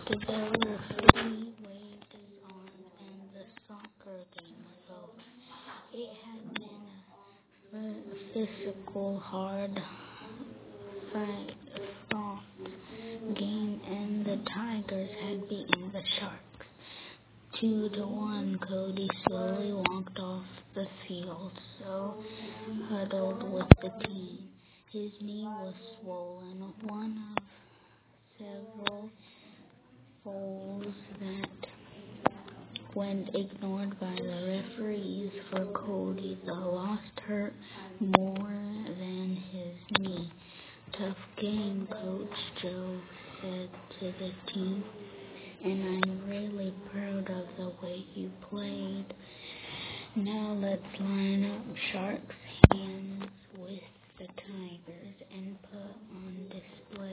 The referee waved his arms and the soccer game was over. It had been a physical, hard fought game, and the Tigers had beaten the Sharks 2-1. Cody slowly walked off the field, so huddled with the team. His knee was swollen, one of several falls that went ignored by the referees. For Cody, the loss hurt more than his knee. Tough game, Coach Joe said to the team, and I'm really proud of the way you played. Now let's line up Sharks hands with the Tigers